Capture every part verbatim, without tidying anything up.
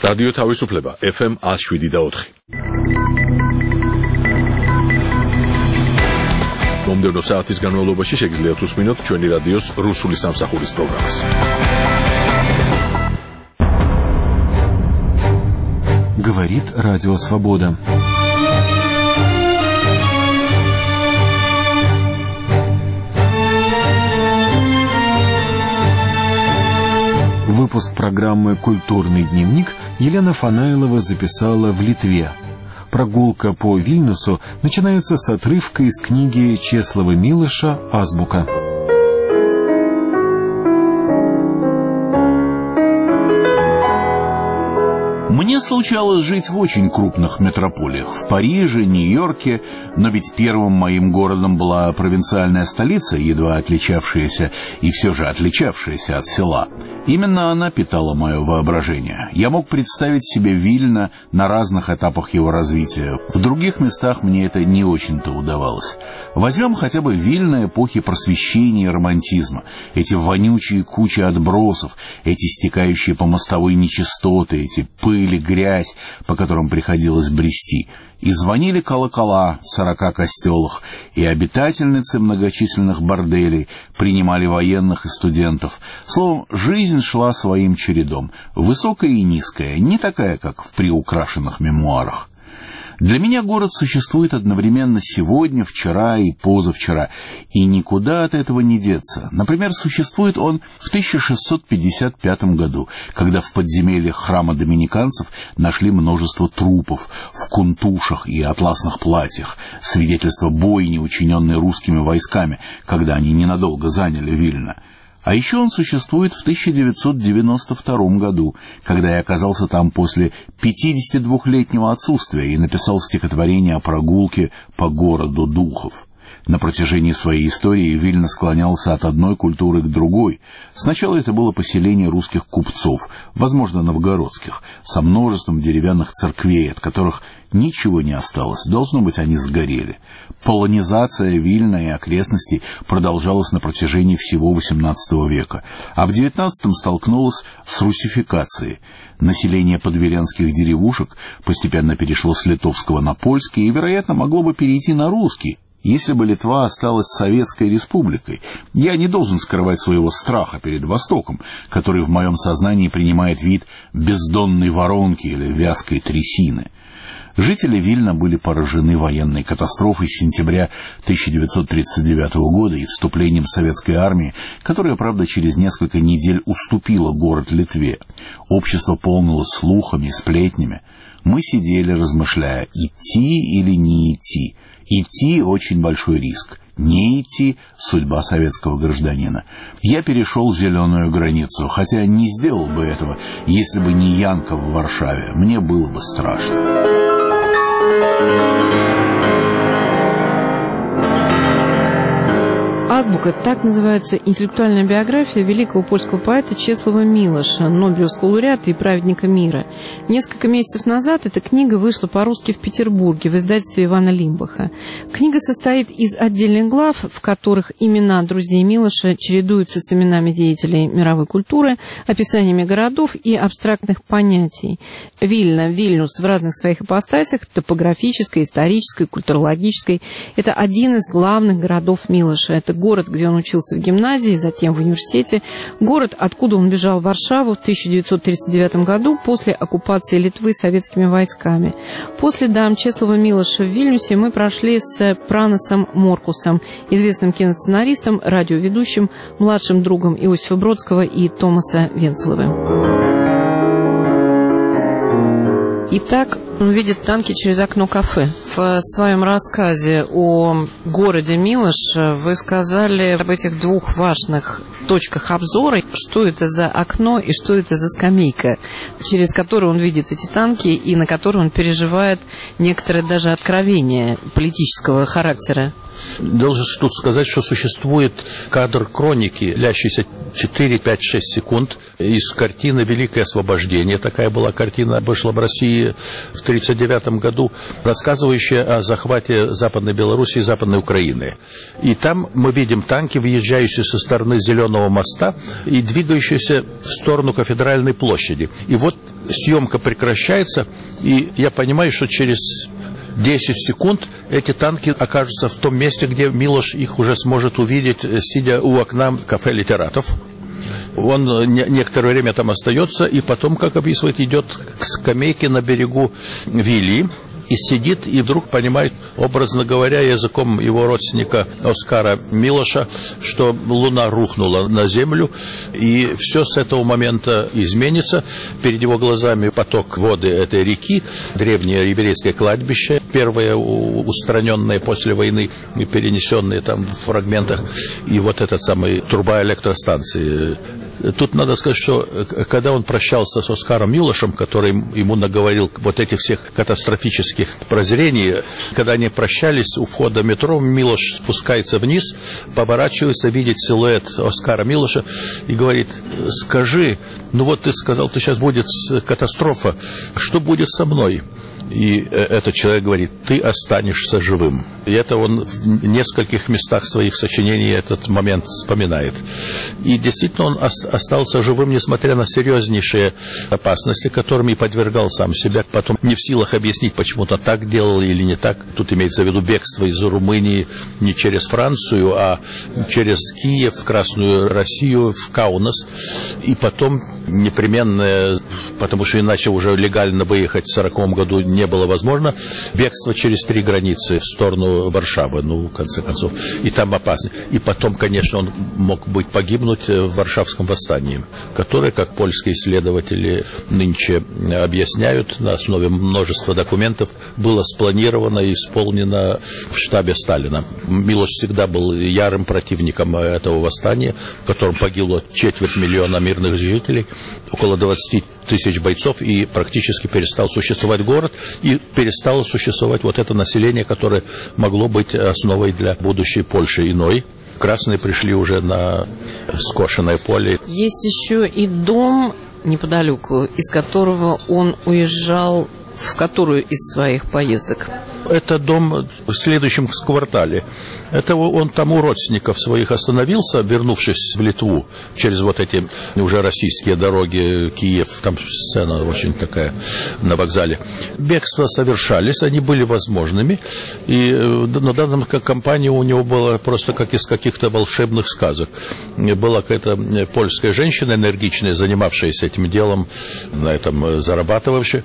რადიო თავისუფლება ეფ ემ one oh seven და four. მომდევნო საათის განმავლობაში შეგიძლიათ უსმინოთ ჩვენი რადიოს რუსული სამსახურის პროგრამას. Говорит Радио Свобода. Выпуск программы «Культурный дневник» Елена Фанаилова записала в Литве. Прогулка по Вильнюсу начинается с отрывка из книги Чеслова Милоша «Азбука». Мне случалось жить в очень крупных метрополиях, в Париже, Нью-Йорке, но ведь первым моим городом была провинциальная столица, едва отличавшаяся и все же отличавшаяся от села. Именно она питала мое воображение. Я мог представить себе Вильно на разных этапах его развития. В других местах мне это не очень-то удавалось. Возьмем хотя бы Вильно эпохи просвещения и романтизма. Эти вонючие кучи отбросов, эти стекающие по мостовой нечистоты, эти пыль и грязь, по которым приходилось брести. И звонили колокола в сорока костелах, и обитательницы многочисленных борделей принимали военных и студентов. Словом, жизнь шла своим чередом, высокая и низкая, не такая, как в приукрашенных мемуарах. Для меня город существует одновременно сегодня, вчера и позавчера, и никуда от этого не деться. Например, существует он в тысяча шестьсот пятьдесят пятом году, когда в подземельях храма доминиканцев нашли множество трупов в кунтушах и атласных платьях, свидетельство бойни, учиненной русскими войсками, когда они ненадолго заняли Вильно. А еще он существует в тысяча девятьсот девяносто втором году, когда я оказался там после пятидесятидвухлетнего отсутствия и написал стихотворение о прогулке по городу духов. На протяжении своей истории Вильно склонялся от одной культуры к другой. Сначала это было поселение русских купцов, возможно, новгородских, со множеством деревянных церквей, от которых ничего не осталось, должно быть, они сгорели. Полонизация Вильно и окрестностей продолжалась на протяжении всего восемнадцатого века, а в девятнадцатом столкнулась с русификацией. Население подвеленских деревушек постепенно перешло с литовского на польский и, вероятно, могло бы перейти на русский, если бы Литва осталась советской республикой. Я не должен скрывать своего страха перед Востоком, который в моем сознании принимает вид бездонной воронки или вязкой трясины. Жители Вильно были поражены военной катастрофой сентября тысяча девятьсот тридцать девятого года и вступлением советской армии, которая, правда, через несколько недель уступила город Литве. Общество полнилось слухами и сплетнями. Мы сидели, размышляя, идти или не идти. Идти – очень большой риск. Не идти – судьба советского гражданина. Я перешел зеленую границу, хотя не сделал бы этого, если бы не Янка в Варшаве. Мне было бы страшно. «Азбука» — так называется интеллектуальная биография великого польского поэта Чеслова Милоша, Нобелевского лауреата и праведника мира. Несколько месяцев назад эта книга вышла по-русски в Петербурге в издательстве Ивана Лимбаха. Книга состоит из отдельных глав, в которых имена друзей Милоша чередуются с именами деятелей мировой культуры, описаниями городов и абстрактных понятий. Вильно, Вильнюс в разных своих ипостасях, топографической, исторической, культурологической — это один из главных городов Милоша. Это город, где он учился в гимназии, затем в университете, город, откуда он бежал в Варшаву в тысяча девятьсот тридцать девятом году после оккупации Литвы советскими войсками. После дам Чеслова Милоша в Вильнюсе мы прошли с Пранасом Моркусом, известным киносценаристом, радиоведущим, младшим другом Иосифа Бродского и Томаса Венцелова. Итак, он видит танки через окно кафе. В своем рассказе о городе Милош вы сказали об этих двух важных точках обзора, что это за окно и что это за скамейка, через которую он видит эти танки и на которой он переживает некоторое даже откровение политического характера. Должен тут сказать, что существует кадр хроники, длящийся четыре, пять, шесть секунд из картины «Великое освобождение». Такая была картина, вышла в России в тридцать девятом году, рассказывающая о захвате Западной Белоруссии и Западной Украины. И там мы видим танки, въезжающие со стороны Зеленого моста и двигающиеся в сторону Кафедральной площади. И вот съемка прекращается, и я понимаю, что через десять секунд эти танки окажутся в том месте, где Милош их уже сможет увидеть, сидя у окна кафе «Литератов». Он не, некоторое время там остается, и потом, как описывает, идет к скамейке на берегу Вили и сидит, и вдруг понимает, образно говоря, языком его родственника Оскара Милоша, что луна рухнула на землю, и все с этого момента изменится. Перед его глазами поток воды этой реки, древнее еврейское кладбище, первое устраненное после войны, перенесенное там в фрагментах, и вот этот самый труба электростанции. Тут надо сказать, что когда он прощался с Оскаром Милошем, который ему наговорил вот этих всех катастрофических прозрений, когда они прощались у входа в метро, Милош спускается вниз, поворачивается, видит силуэт Оскара Милоша и говорит: скажи, ну вот ты сказал, ты сейчас будет катастрофа, что будет со мной? И этот человек говорит: ты останешься живым. И это он в нескольких местах своих сочинений этот момент вспоминает. И действительно он остался живым, несмотря на серьезнейшие опасности, которыми подвергал сам себя. Потом не в силах объяснить, почему-то так делал или не так. Тут имеется в виду бегство из Румынии не через Францию, а через Киев, в Красную Россию, в Каунас. И потом непременное, потому что иначе уже легально выехать в сороковом году не было возможно, бегство через три границы в сторону Варшавы, ну, в конце концов, и там опасно. И потом, конечно, он мог быть погибнуть в Варшавском восстании, которое, как польские исследователи нынче объясняют, на основе множества документов, было спланировано и исполнено в штабе Сталина. Милош всегда был ярым противником этого восстания, в котором погибло четверть миллиона мирных жителей, около двадцати тысяч бойцов, и практически перестал существовать город, и перестало существовать вот это население, которое могло быть основой для будущей Польши иной. Красные пришли уже на скошенное поле. Есть еще и дом неподалеку, из которого он уезжал в которую из своих поездок? Это дом в следующем квартале. Это он там у родственников своих остановился, вернувшись в Литву через вот эти уже российские дороги, Киев, там сцена очень такая на вокзале. Бегства совершались, они были возможными, и на данном компании у него было просто как из каких-то волшебных сказок. Была какая-то польская женщина энергичная, занимавшаяся этим делом, на этом зарабатывавшая,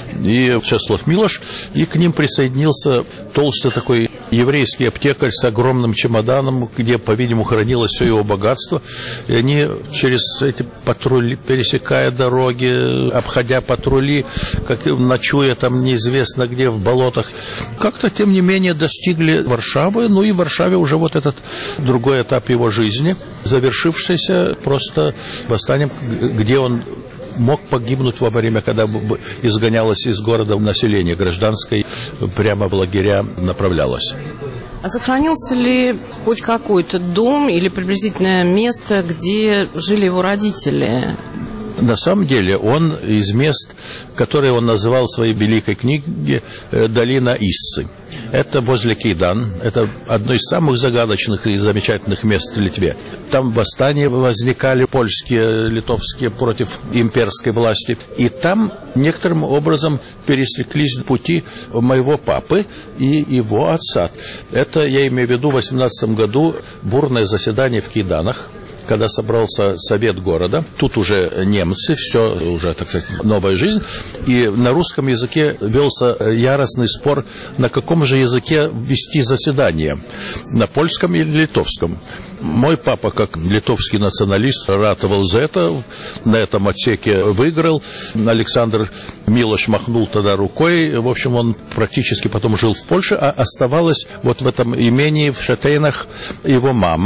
и Чеслав Милош, и к ним присоединился толстый такой еврейский аптекарь с огромным чемоданом, где, по-видимому, хранилось все его богатство. И они через эти патрули, пересекая дороги, обходя патрули, как ночуя там неизвестно где, в болотах, как-то, тем не менее, достигли Варшавы. Ну и в Варшаве уже вот этот другой этап его жизни, завершившийся просто восстанием, где он мог погибнуть во время, когда изгонялось из города население гражданское, прямо в лагеря направлялось. А сохранился ли хоть какой-то дом или приблизительное место, где жили его родители? На самом деле он из мест, которые он называл в своей великой книге «Долина Иссы». Это возле Кейдан. Это одно из самых загадочных и замечательных мест в Литве. Там восстания возникали польские, литовские против имперской власти. И там некоторым образом пересеклись пути моего папы и его отца. Это, я имею в виду, в восемнадцатом году бурное заседание в Кейданах, когда собрался совет города. Тут уже немцы, все уже, так сказать, новая жизнь. И на русском языке велся яростный спор, на каком же языке вести заседание, на польском или литовском. Мой папа, как литовский националист, ратовал за это, на этом отсеке выиграл. Александр Милош махнул тогда рукой. В общем, он практически потом жил в Польше, а оставалась вот в этом имении в Шатейнах его мама.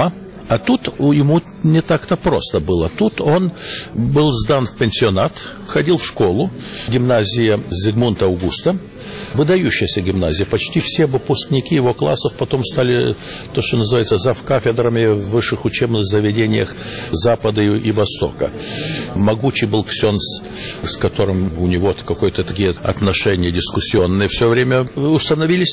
А тут ему не так-то просто было. Тут он был сдан в пансионат, ходил в школу, гимназия Зигмунда Аугуста, выдающаяся гимназия. Почти все выпускники его классов потом стали, то, что называется, завкафедрами в высших учебных заведениях Запада и Востока. Могучий был ксенц, с которым у него какие-то такие отношения дискуссионные все время установились.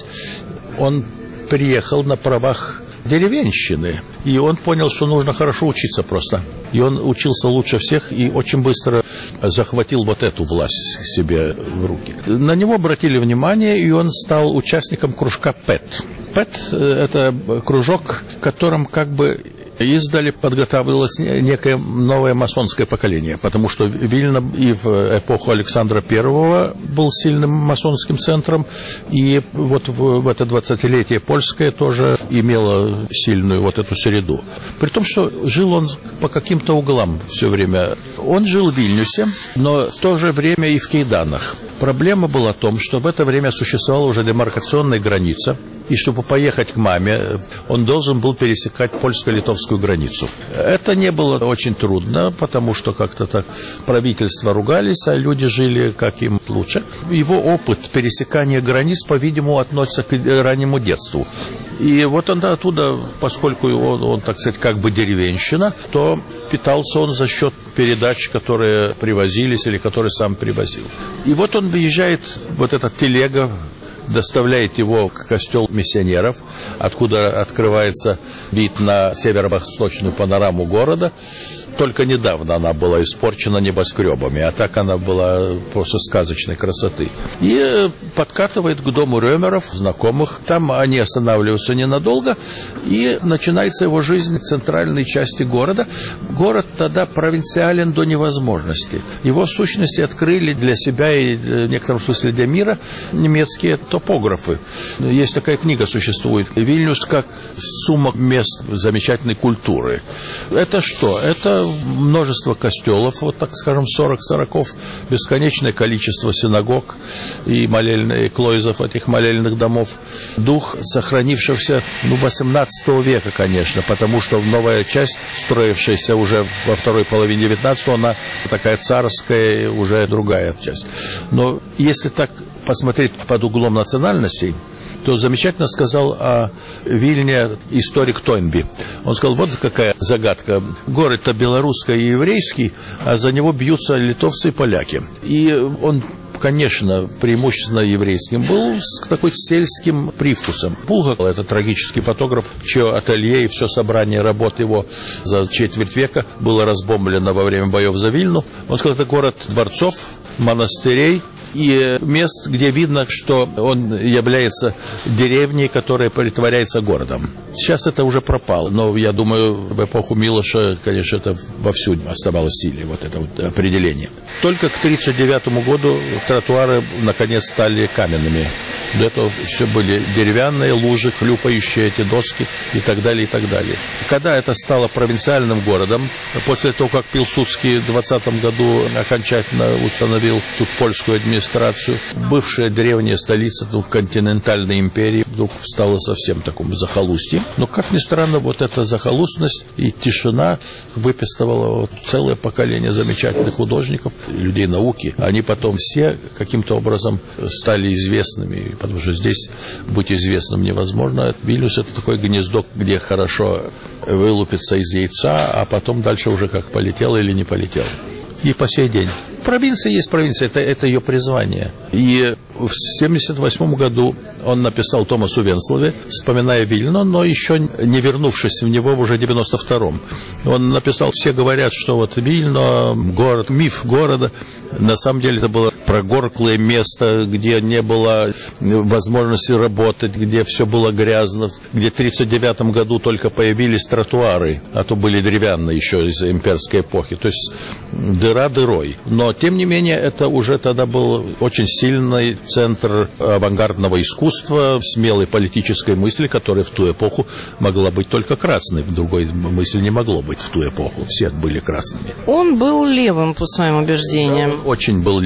Он приехал на правах деревенщины, и он понял, что нужно хорошо учиться просто. И он учился лучше всех и очень быстро захватил вот эту власть себе в руки. На него обратили внимание, и он стал участником кружка ПЭТ. ПЭТ – это кружок, в котором как бы издали подготавливалось некое новое масонское поколение, потому что Вильна и в эпоху Александра Первого был сильным масонским центром, и вот в, в это двадцатилетие польское тоже имело сильную вот эту среду. При том, что жил он по каким-то углам все время. Он жил в Вильнюсе, но в то же время и в Кейданах. Проблема была в том, что в это время существовала уже демаркационная граница, и чтобы поехать к маме, он должен был пересекать польско-литовскую границу. Это не было очень трудно, потому что как-то так правительства ругались, а люди жили как им лучше. Его опыт пересекания границ, по-видимому, относится к раннему детству. И вот он оттуда, поскольку он, он, так сказать, как бы деревенщина, то питался он за счет передач, которые привозились или которые сам привозил. И вот он выезжает, вот эта телега, доставляет его к костелу миссионеров, откуда открывается вид на северо-восточную панораму города. Только недавно она была испорчена небоскребами, а так она была просто сказочной красоты. И подкатывает к дому Рёмеров, знакомых. Там они останавливаются ненадолго, и начинается его жизнь в центральной части города. Город тогда провинциален до невозможности. Его в сущности открыли для себя и в некотором смысле для мира немецкие топографы. Есть такая книга, существует. Вильнюс как сумма мест замечательной культуры. Это что? Это множество костелов, вот так скажем, сорок-сороков, бесконечное количество синагог и молельных клойзов этих молельных домов. Дух сохранившегося, ну, восемнадцатого века, конечно, потому что новая часть, строившаяся уже во второй половине девятнадцатого, она такая царская, уже другая часть. Но если так посмотреть под углом национальностей, то замечательно сказал о Вильне историк Тойнби. Он сказал, вот какая загадка. Город-то белорусский и еврейский, а за него бьются литовцы и поляки. И он, конечно, преимущественно еврейским был, с такой сельским привкусом. Булгак, это трагический фотограф, чье ателье и все собрание работ его за четверть века было разбомблено во время боев за Вильну. Он сказал, это город дворцов, монастырей и мест, где видно, что он является деревней, которая притворяется городом. Сейчас это уже пропало, но я думаю, в эпоху Милоша, конечно, это вовсю оставалось в силе, вот это вот определение. Только к тридцать девятому году тротуары, наконец, стали каменными. До этого все были деревянные лужи, хлюпающие эти доски и так далее, и так далее. Когда это стало провинциальным городом, после того, как Пилсудский в двадцатом году окончательно установил тут польскую администрацию, бывшая древняя столица ну, континентальной империи вдруг стала совсем таким захолустьем. Но, как ни странно, вот эта захолустность и тишина выписывала вот целое поколение замечательных художников, людей науки. Они потом все каким-то образом стали известными, потому что здесь быть известным невозможно. Вильнюс – это такое гнездо, где хорошо вылупиться из яйца, а потом дальше уже как полетело или не полетело. И по сей день. Провинция есть провинция, это, это ее призвание. И в семьдесят восьмом году он написал Томасу Венслове, вспоминая Вильно, но еще не вернувшись в него в уже девяносто втором. Он написал, все говорят, что вот Вильно, город, миф города, на самом деле это было прогорклое место, где не было возможности работать, где все было грязно, где в тридцать девятом году только появились тротуары, а то были деревянные еще из имперской эпохи. То есть дыра дырой. Но, тем не менее, это уже тогда был очень сильный центр авангардного искусства, смелой политической мысли, которая в ту эпоху могла быть только красной. Другой мысли не могло быть в ту эпоху. Все были красными. Он был левым, по своим убеждениям. Он очень был левым, и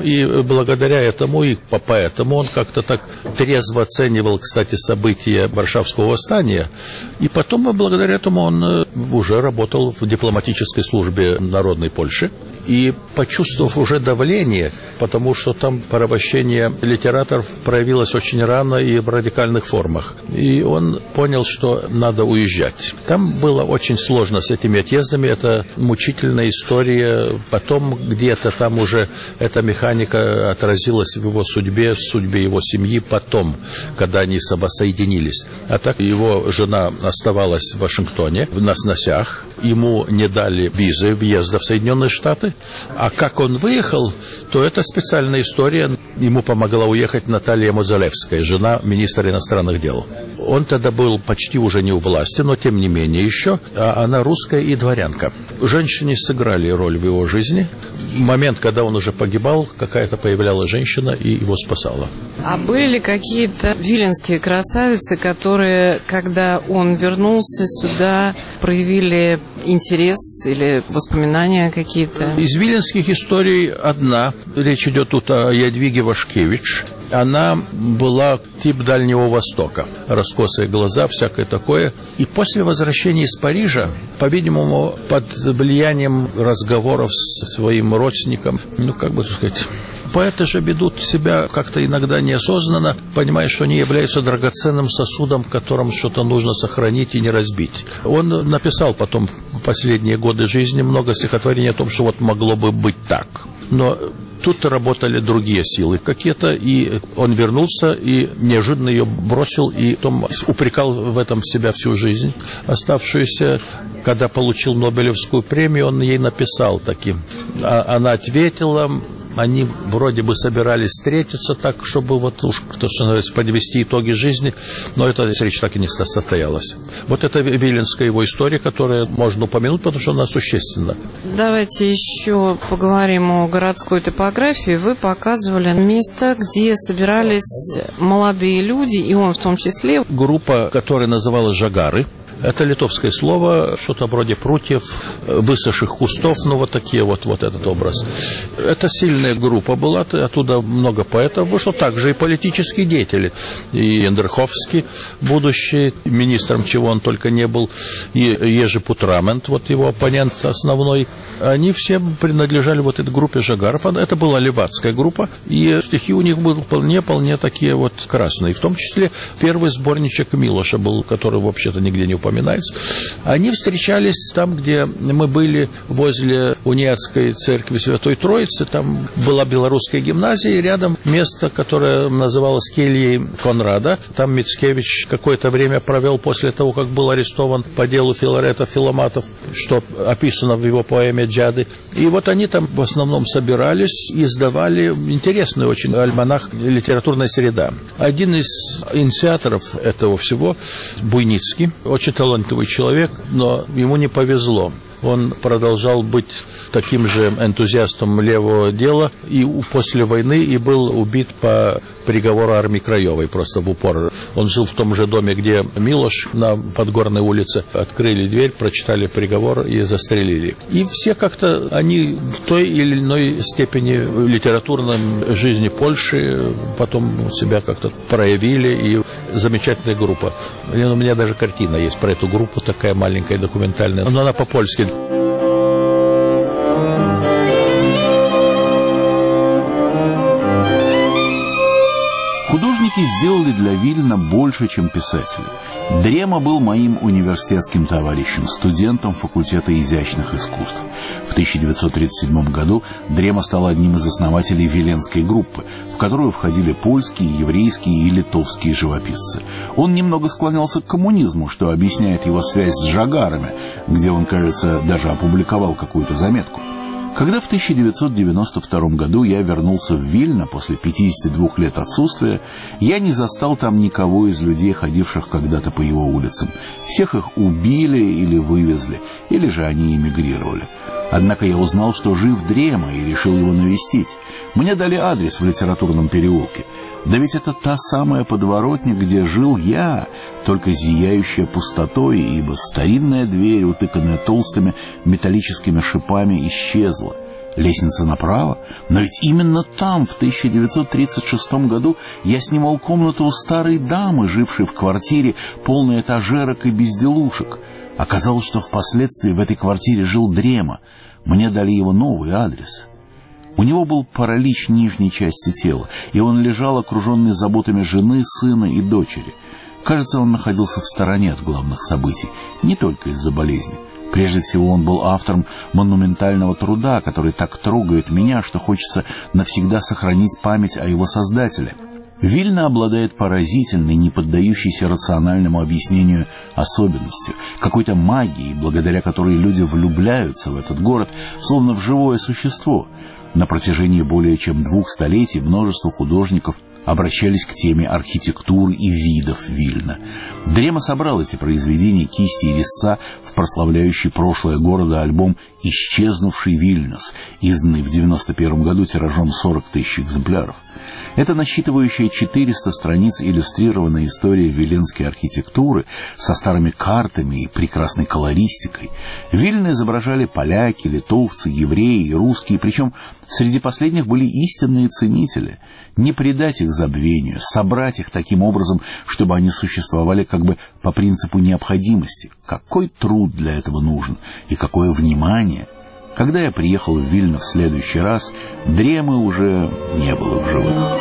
И благодаря этому, и поэтому он как-то так трезво оценивал, кстати, события Варшавского восстания. И потом, благодаря этому, он уже работал в дипломатической службе Народной Польши. И почувствовав уже давление, потому что там порабощение литераторов проявилось очень рано и в радикальных формах. И он понял, что надо уезжать. Там было очень сложно с этими отъездами. Это мучительная история. Потом где-то там уже эта механика отразилась в его судьбе, в судьбе его семьи потом, когда они соединились. А так его жена оставалась в Вашингтоне, на сносях. Ему не дали визы въезда в Соединенные Штаты. А как он выехал, то это специальная история. Ему помогла уехать Наталья Мозалевская, жена министра иностранных дел. Он тогда был почти уже не у власти, но тем не менее еще. А она русская и дворянка. Женщины сыграли роль в его жизни. В момент, когда он уже погибал, какая-то появлялась женщина и его спасала. А были ли какие-то виленские красавицы, которые, когда он вернулся сюда, проявили интерес или воспоминания какие-то? Из виленских историй одна. Речь идет тут о Ядвиге Вашкевич. Она была тип Дальнего Востока. Раскосые глаза, всякое такое. И после возвращения из Парижа, по-видимому, под влиянием разговоров с своим родственником, ну, как бы сказать... Поэты же ведут себя как-то иногда неосознанно, понимая, что они являются драгоценным сосудом, которым что-то нужно сохранить и не разбить. Он написал потом в последние годы жизни много стихотворений о том, что вот могло бы быть так. Но тут работали другие силы какие-то, и он вернулся и неожиданно ее бросил, и потом упрекал в этом себя всю жизнь оставшуюся. Когда получил Нобелевскую премию, он ей написал таким. А она ответила... Они вроде бы собирались встретиться так, чтобы вот уж, то, что называется, подвести итоги жизни, но эта встреча так и не состоялась. Вот это виленская его история, которую можно упомянуть, потому что она существенна. Давайте еще поговорим о городской топографии. Вы показывали место, где собирались молодые люди, и он в том числе. Группа, которая называлась «Жагары». Это литовское слово, что-то вроде прутьев, высохших кустов, ну вот такие вот, вот этот образ. Это сильная группа была, оттуда много поэтов вышло, также и политические деятели. И Ендерховский, будущий министром, чего он только не был, и Ежи Путрамент, вот его оппонент основной, они все принадлежали вот этой группе Жагаров. Это была левацкая группа, и стихи у них были вполне-вполне такие вот красные. В том числе первый сборничек Милоша был, который вообще-то нигде не упоминается. Они встречались там, где мы были, возле Униатской церкви Святой Троицы. Там была белорусская гимназия, и рядом место, которое называлось кельей Конрада. Там Мицкевич какое-то время провел после того, как был арестован по делу Филарета Филоматов, что описано в его поэме «Джады». И вот они там в основном собирались и издавали интересный очень альманах «Литературная среда». Один из инициаторов этого всего, Буйницкий, очень талантливый человек, но ему не повезло. Он продолжал быть таким же энтузиастом левого дела и после войны и был убит по приговору армии Краевой, просто в упор. Он жил в том же доме, где Милош, на Подгорной улице. Открыли дверь, прочитали приговор и застрелили. И все как-то, они в той или иной степени в литературной жизни Польши потом себя как-то проявили, и замечательная группа. У меня даже картина есть про эту группу, такая маленькая, документальная, но она по-польски. Художники сделали для Вильна больше, чем писатели. Дрема был моим университетским товарищем, студентом факультета изящных искусств. В тысяча девятьсот тридцать седьмом году Дрема стал одним из основателей Виленской группы, в которую входили польские, еврейские и литовские живописцы. Он немного склонялся к коммунизму, что объясняет его связь с Жагарами, где он, кажется, даже опубликовал какую-то заметку. Когда в тысяча девятьсот девяносто втором году я вернулся в Вильно после пятидесяти двух лет отсутствия, я не застал там никого из людей, ходивших когда-то по его улицам. Всех их убили или вывезли, или же они эмигрировали. Однако я узнал, что жив Дрема, и решил его навестить. Мне дали адрес в литературном переулке. Да ведь это та самая подворотня, где жил я, только зияющая пустотой, ибо старинная дверь, утыканная толстыми металлическими шипами, исчезла. Лестница направо? Но ведь именно там, в тысяча девятьсот тридцать шестом году, я снимал комнату у старой дамы, жившей в квартире, полной этажерок и безделушек. Оказалось, что впоследствии в этой квартире жил Дрема. Мне дали его новый адрес. У него был паралич нижней части тела, и он лежал, окруженный заботами жены, сына и дочери. Кажется, он находился в стороне от главных событий, не только из-за болезни. Прежде всего, он был автором монументального труда, который так трогает меня, что хочется навсегда сохранить память о его создателе. Вильна обладает поразительной, не поддающейся рациональному объяснению особенностью, какой-то магией, благодаря которой люди влюбляются в этот город, словно в живое существо. На протяжении более чем двух столетий множество художников обращались к теме архитектуры и видов Вильна. Дрема собрал эти произведения кисти и резца в прославляющий прошлое города альбом «Исчезнувший Вильнюс», изданный в девяносто первом году тиражом сорок тысяч экземпляров. Это насчитывающая четыреста страниц иллюстрированная история виленской архитектуры со старыми картами и прекрасной колористикой. Вильны изображали поляки, литовцы, евреи и русские, причем среди последних были истинные ценители. Не предать их забвению, собрать их таким образом, чтобы они существовали как бы по принципу необходимости. Какой труд для этого нужен и какое внимание! Когда я приехал в Вильно в следующий раз, Дремы уже не было в живых.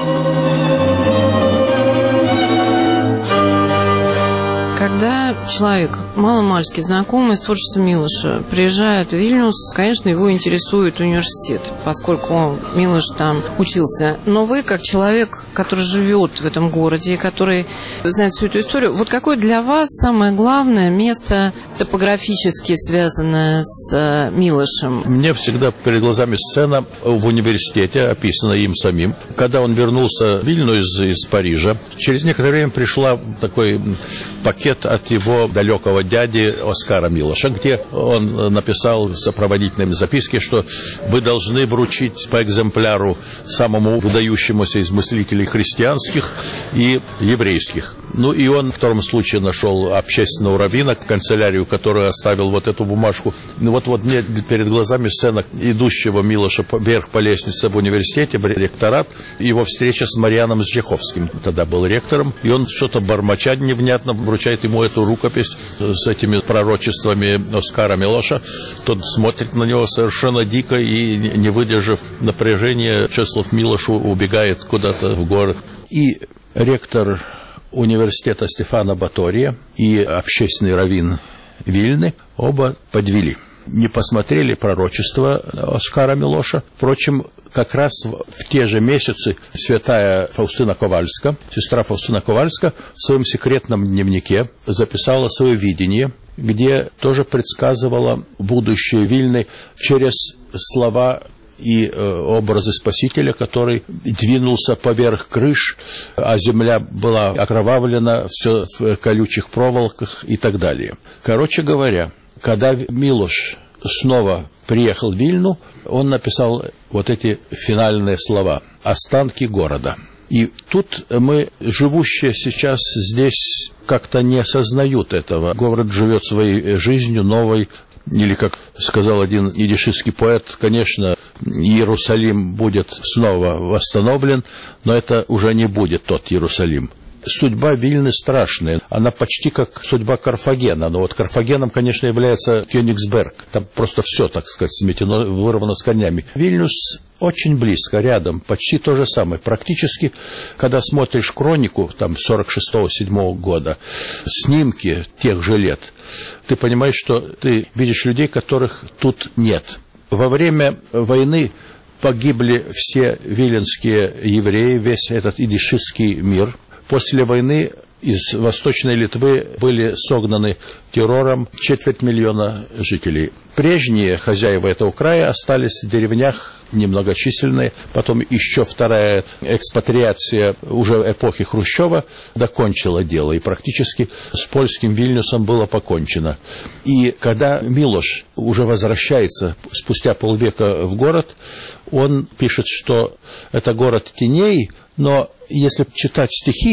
Когда человек, маломальски знакомый с творчеством Милоша, приезжает в Вильнюс, конечно, его интересует университет, поскольку Милош там учился. Но вы, как человек, который живет в этом городе, который знает всю эту историю, вот какое для вас самое главное место топографически связанное с Милошем? Мне всегда перед глазами сцена в университете, описанная им самим. Когда он вернулся в Вильну из, из Парижа, через некоторое время пришла такой пакет от его далекого дяди Оскара Милоша, где он написал в сопроводительной записке, что вы должны вручить по экземпляру самому выдающемуся из мыслителей христианских и еврейских. Ну и он в втором случае нашел общественного раввина, канцелярию, который оставил вот эту бумажку. Ну вот, вот мне перед глазами сцена идущего Милоша вверх по лестнице в университете, в ректорат, его встреча с Марианом Зжеховским, тогда был ректором, и он что-то бормоча невнятно вручает ему эту рукопись с этими пророчествами Оскара Милоша. Тот смотрит на него совершенно дико и, не выдержав напряжения, Чеслав Милош убегает куда-то в город. И ректор университета Стефана Батория и общественный раввин Вильны оба подвели. Не посмотрели пророчество Оскара Милоша. Впрочем, как раз в те же месяцы святая Фаустина Ковальска, сестра Фаустина Ковальска, в своем секретном дневнике записала свое видение, где тоже предсказывала будущее Вильны через слова и э, образы Спасителя, который двинулся поверх крыш, а земля была окровавлена, все в колючих проволоках и так далее. Короче говоря, когда Милош снова приехал в Вильну, он написал вот эти финальные слова «Останки города». И тут мы, живущие сейчас здесь, как-то не осознают этого. Город живет своей жизнью новой. Или, как сказал один идишистский поэт, конечно, Иерусалим будет снова восстановлен, но это уже не будет тот Иерусалим. Судьба Вильны страшная. Она почти как судьба Карфагена. Но вот Карфагеном, конечно, является Кёнигсберг. Там просто все, так сказать, сметено, вырвано с корнями. Вильнюс очень близко, рядом, почти то же самое. Практически, когда смотришь хронику, там, сорок шестого — седьмого года, снимки тех же лет, ты понимаешь, что ты видишь людей, которых тут нет. Во время войны погибли все виленские евреи, весь этот идишистский мир. После войны из Восточной Литвы были согнаны террором четверть миллиона жителей. Прежние хозяева этого края остались в деревнях немногочисленные. Потом еще вторая экспатриация уже эпохи Хрущева докончила дело. И практически с польским Вильнюсом было покончено. И когда Милош уже возвращается спустя полвека в город, он пишет, что это город теней, но если читать стихи,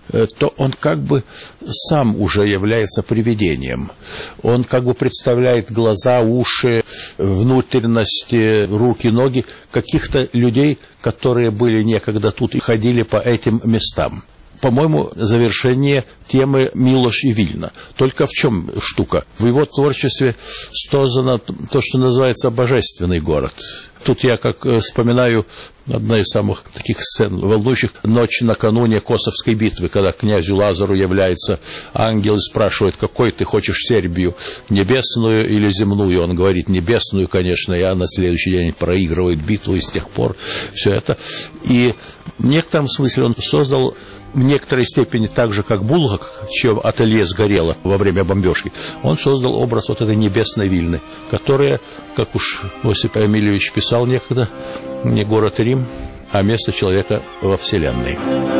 то он как бы сам уже является привидением. Он как бы представляет глаза, уши, внутренности, руки, ноги каких-то людей, которые были некогда тут и ходили по этим местам. По-моему, завершение темы Милош и Вильна. Только в чем штука? В его творчестве создано то, что называется божественный город. Тут я как вспоминаю одна из самых таких сцен волнующих. Ночь накануне Косовской битвы, когда князю Лазару является ангел и спрашивает, какой ты хочешь Сербию, небесную или земную? Он говорит, небесную, конечно, и на следующий день проигрывает битву, и с тех пор все это. И в некотором смысле он создал в некоторой степени так же, как Булгак, чье ателье сгорело во время бомбежки, он создал образ вот этой небесной Вильны, которая, как уж Осип Эмильевич писал некогда, не город Рим, а место человека во Вселенной.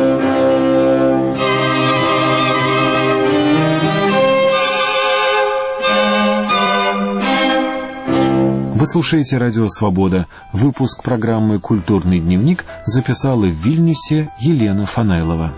Вы слушаете «Радио Свобода». Выпуск программы «Культурный дневник» записала в Вильнюсе Елена Фанайлова.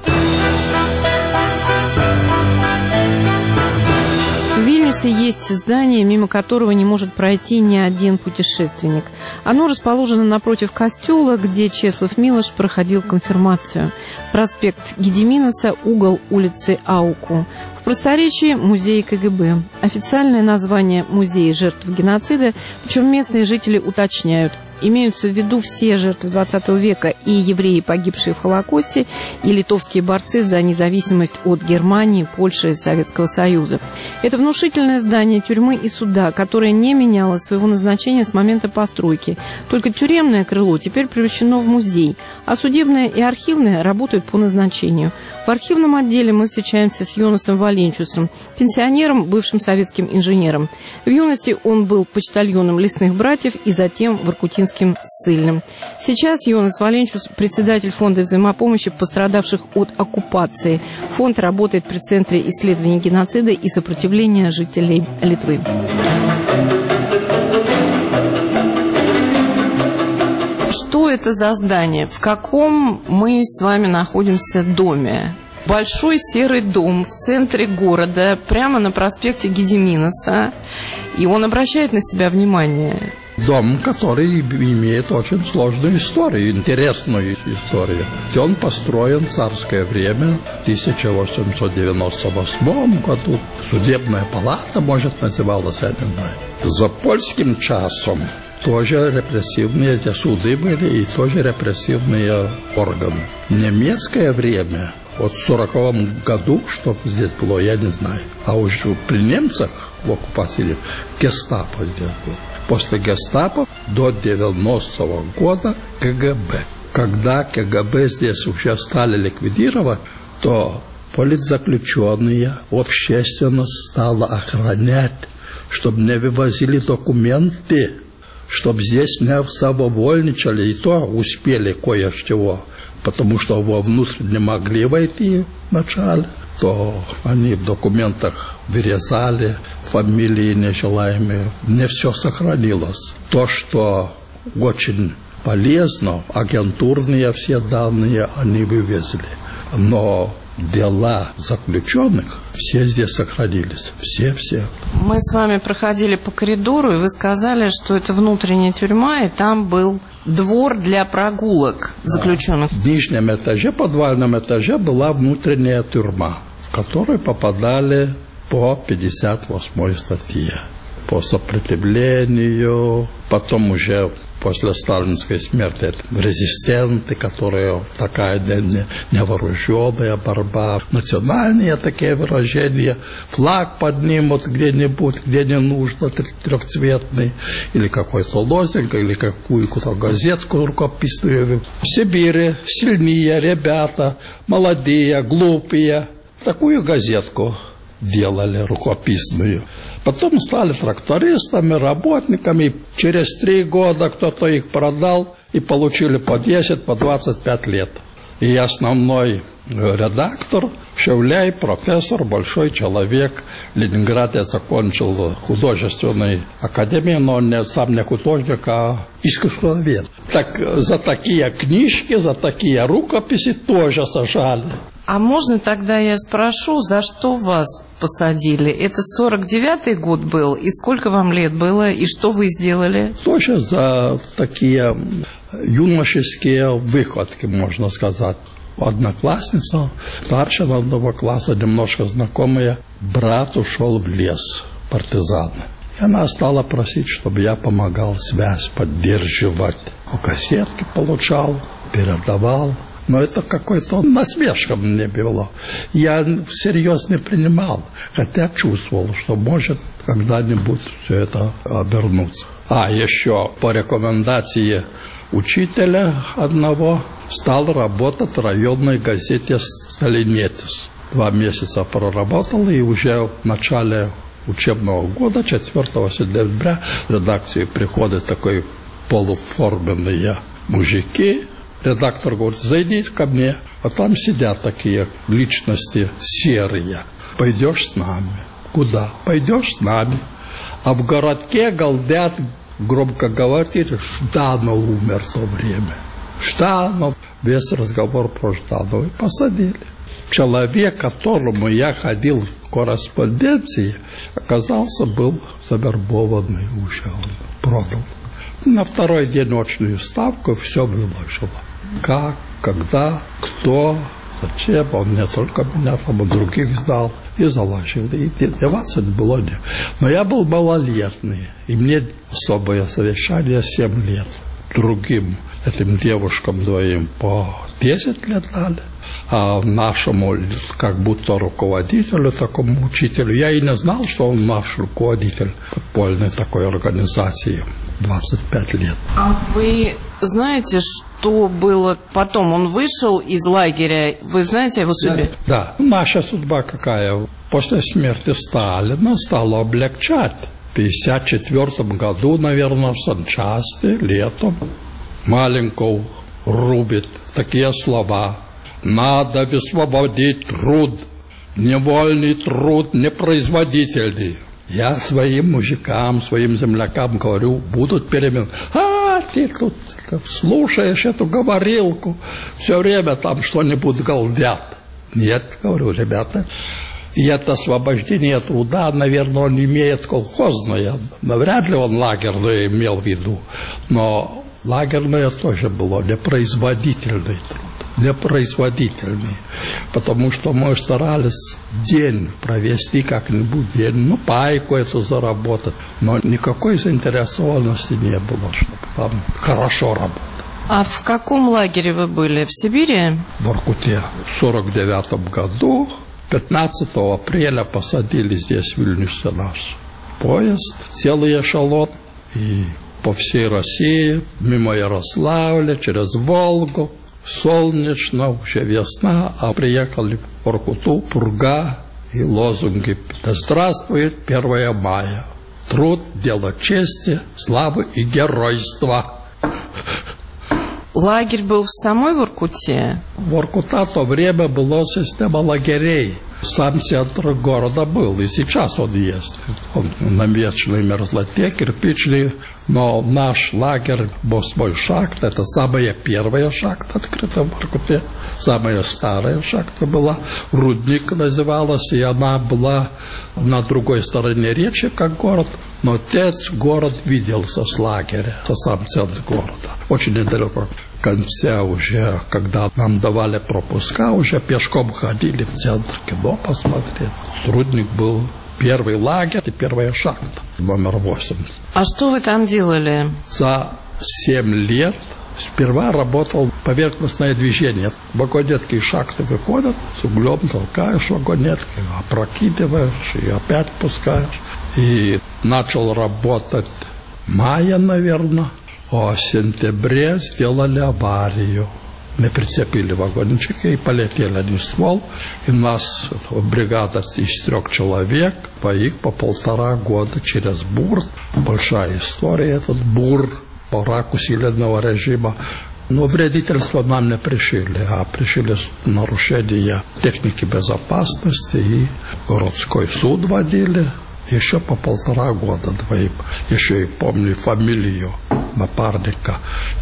В Вильнюсе есть здание, мимо которого не может пройти ни один путешественник. Оно расположено напротив костела, где Чеслав Милош проходил конфирмацию. Проспект Гедиминаса, угол улицы Ауку. В просторечии музей КГБ. Официальное название музея жертв геноцида, причем местные жители уточняют. Имеются в виду все жертвы двадцатого века, и евреи, погибшие в Холокосте, и литовские борцы за независимость от Германии, Польши и Советского Союза. Это внушительное здание тюрьмы и суда, которое не меняло своего назначения с момента постройки. Только тюремное крыло теперь превращено в музей, а судебное и архивное работают по назначению. В архивном отделе мы встречаемся с Йонасом Валенчусом, пенсионером, бывшим советским инженером. В юности он был почтальоном лесных братьев и затем воркутинским ссыльным. Сейчас Йонас Валенчус – председатель фонда взаимопомощи пострадавших от оккупации. Фонд работает при Центре исследований геноцида и сопротивления жителей Литвы. Что это за здание? В каком мы с вами находимся доме? Большой серый дом в центре города, прямо на проспекте Гедиминаса. И он обращает на себя внимание. Дом, который имеет очень сложную историю, интересную историю. Он построен в царское время, в тысяча восемьсот девяносто восьмом году. Судебная палата, может, называлась, я не знаю. За польским часом тоже репрессивные суды были и тоже репрессивные органы. В немецкое время, вот в сороковом году, что здесь было, я не знаю. А уже при немцах в оккупации гестапо здесь было. После гестапо до девяностого года КГБ. Когда КГБ здесь уже стали ликвидировать, то политзаключенные, общественность стала охранять, чтобы не вывозили документы, чтобы здесь не самовольничали, и то успели кое-чего, потому что вовнутрь не могли войти вначале, то они в документах вырезали фамилии нежелаемые. Не все сохранилось. То, что очень полезно, агентурные все данные они вывезли. Но дела заключенных все здесь сохранились. Все-все. Мы с вами проходили по коридору, и вы сказали, что это внутренняя тюрьма, и там был двор для прогулок заключенных. В нижнем этаже, подвальном этаже была внутренняя тюрьма, в которую попадали по пятьдесят восьмой статье. По сопротивлению, потом уже после сталинской смерти резистенты, которые такая невооруженная борьба, национальные такие выражения, флаг поднимут где-нибудь, где не нужно, трехцветный, или какой-то лозунг, или какую-то газетку рукописную. В Сибири сильнее ребята, молодые, глупые. Такую газетку делали рукописную. Потом стали трактористами, работниками. Через три года кто-то их продал и получили по десять, по двадцать пять лет. И основной редактор Шевляй, профессор, большой человек. В Ленинграде закончил художественную академию, но он не, сам не художник, а искусствовед. Так за такие книжки, за такие рукописи тоже сажали. А можно тогда я спрошу, за что вас посадили. Это сорок девятый год был. И сколько вам лет было? И что вы сделали? Тоже за такие юношеские выходки, можно сказать. Одноклассница, старшего одного класса, немножко знакомая, брат ушел в лес, партизаны. И она стала просить, чтобы я помогал связь поддерживать. Ну, кассетки получал, передавал. Но это какой-то насмешка мне было. Я всерьез не принимал, хотя чувствовал, что может когда-нибудь все это обернуться. А еще по рекомендации учителя одного стал работать в районной газете «Сталинетис». Два месяца проработал, и уже в начале учебного года, четвёртого сентября, в редакцию приходят такой полуформенные мужики. Редактор говорит: зайдите ко мне, а там сидят такие личности серые. Пойдешь с нами? Куда? Пойдешь с нами. А в городке галдят, громко говорят, Жданов умер в то время. Жданов, весь разговор про Жданова. И посадили. Человек, к которому я ходил в корреспонденции, оказался, был завербованный уже, он продал. На второй день ночную ставку все выложило. Как, когда, кто, зачем. Он не только меня, там и других знал. И заложил. И деваться было не. Но я был малолетний. И мне особое совещание семь лет. Другим этим девушкам двоим по десять лет дали. А нашему, как будто руководителю, такому учителю, я и не знал, что он наш руководитель подпольной такой организации. двадцать пять лет. А вы знаете, что было потом? Он вышел из лагеря. Вы знаете о его судьбе? Да. да. Наша судьба какая? После смерти Сталина стала облегчать. В пятьдесят четвёртом году, наверное, в санчасти, летом, Маленков рубит такие слова: надо высвободить труд, невольный труд, непроизводительный. Я своим мужикам, своим землякам говорю: будут перемены. А ты тут слушаешь эту говорилку, все время там что-нибудь галдят. Нет, говорю, ребята, и это освобождение труда, наверное, он имеет колхозное. Навряд ли он лагерное имел в виду, но лагерное тоже было непроизводительный труд. Непроизводительный, потому что мы старались день провести как-нибудь день, ну, пайку эту заработать, но никакой заинтересованности не было, чтобы там хорошо работать. А в каком лагере вы были? В Сибири? В Воркуте. В сорок девятом году, пятнадцатого апреля, посадили здесь в Вильнюсе наш поезд, целый эшелон, и по всей России, мимо Ярославля, через Волгу. Солнечно, уже весна, а приехали в Воркуту, пурга и лозунги: «Да здравствует первое мая! Труд, дело чести, славы и геройства!» Лагерь был в самой Воркуте? Воркута в то время была система лагерей. Сам центр города был, и сейчас он есть. Он на вечной мерзлоте, кирпичный, но наш лагерь, восьмой шахт, это самая первая шахта, открыта в Воркуте. Самая старая шахта была, рудник называлась, и она была на другой стороне речи, как город. Но отец город виделся с лагеря, это сам центр города, очень недалеко. В конце уже, когда нам давали пропуска, уже пешком ходили в центр кино посмотреть. Рудник был первый лагерь и первая шахта, номер восемь. А что вы там делали? За семь лет сперва работал поверхностное движение. Вагонетки из шахты выходят, с углем толкаешь вагонетки, опрокидываешь и опять пускаешь. И начал работать мая, наверное. А в сентябре сделали аварию. Мы прицепили вагончики и полетели они в ствол. И нас бригада из трех человек, двоих по полтора года через бур. Большая история этот бур, барак усиленного режима. Но вредительство нам не пришили, а пришили нарушения техники безопасности, и городской суд водили. Еще по полтора года двоим. Еще и помню фамилию напарника.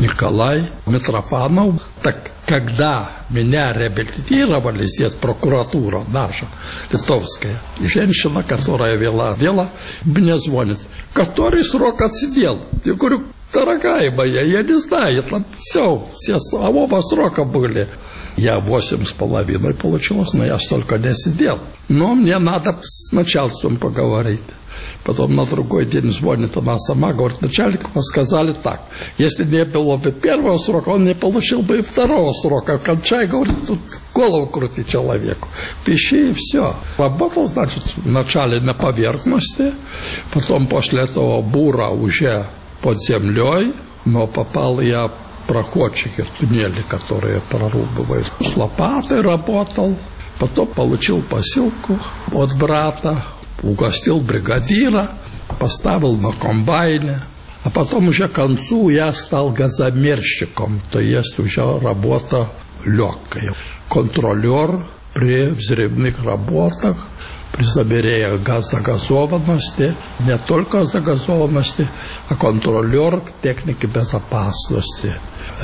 Николай Митрофанов. Так когда меня реабилитировали здесь, прокуратура наша, литовская, и женщина, которая вела дело, мне звонит: который срок отсидел? Я говорю: дорогая моя, я не знаю, там все, все оба срока были. Я восемь с половиной получилось, но я столько не сидел. Но мне надо с начальством поговорить. Потом на другой день звонит она сама, говорит: начальник, мы сказали так: если не было бы первого срока, он не получил бы и второго срока. Кончай, говорит, тут голову крути человеку. Пиши и все. Работал, значит, вначале на поверхности, потом после этого бура уже под землей, но попал я в проходчики, в туннели, которые прорубывают. С лопатой работал, потом получил посылку от брата, угостил бригадира, поставил на комбайне, а потом уже к концу я стал газомерщиком, то есть уже работа легкая. Контролер при взрывных работах, при замерении загазованности, не только загазованности, а контролер техники безопасности.